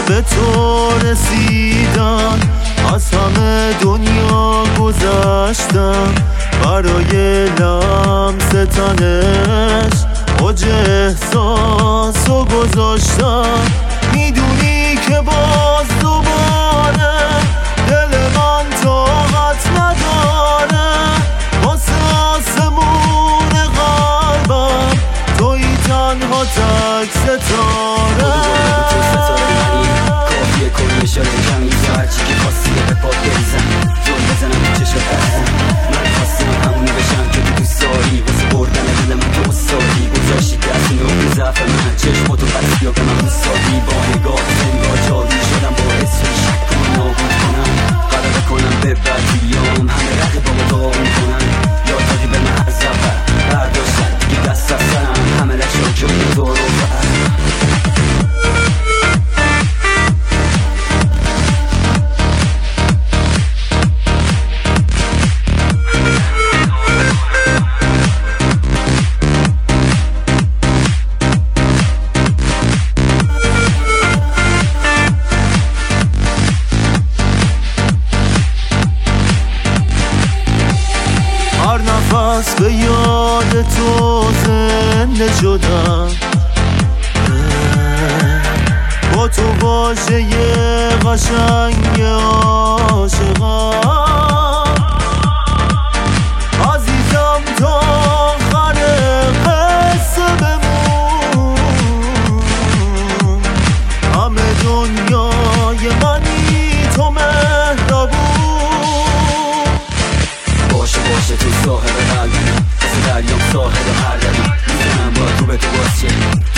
به تو رسیدن، از همه دنیا گذشتم، برای لمس تنش اوج احساسو گذاشتم. میدونی که باز دوباره دل من طاقت نداره، واسه آسمون قلبم توی تنها تک ستاره. تو ستاره منی، کافیه کنی اشاره کمی، تا هرچی که خواستی به پات بریزم، زل بزنم تو چشم بستم. من خواستم همونی بشم که تو دوست داری، واسه بردن دل من تو استادی، گذاشتی دست نقطه ضعف من، چشماتو بستی یا به من دوستادی. با نگاه انگار جادو شدم، باعث شدی شک کنم نابود کنم، غلبه کنم به بدیام، همه رقیبامو داغون کنم، یا تاقی به من از اول برداشتن دیگه دست از سرم، همه لشان که اون دارو هر نفس به یاد تو زنده شدم، با تو واژه قشنگ عاشقم. عزیزم تا آخر قصه بمون، همه دنیای منی تو مهربون. باشه تو صاحب قلبی، مثل دریام ساحل هر دری، میزنم با تو به تو باشه،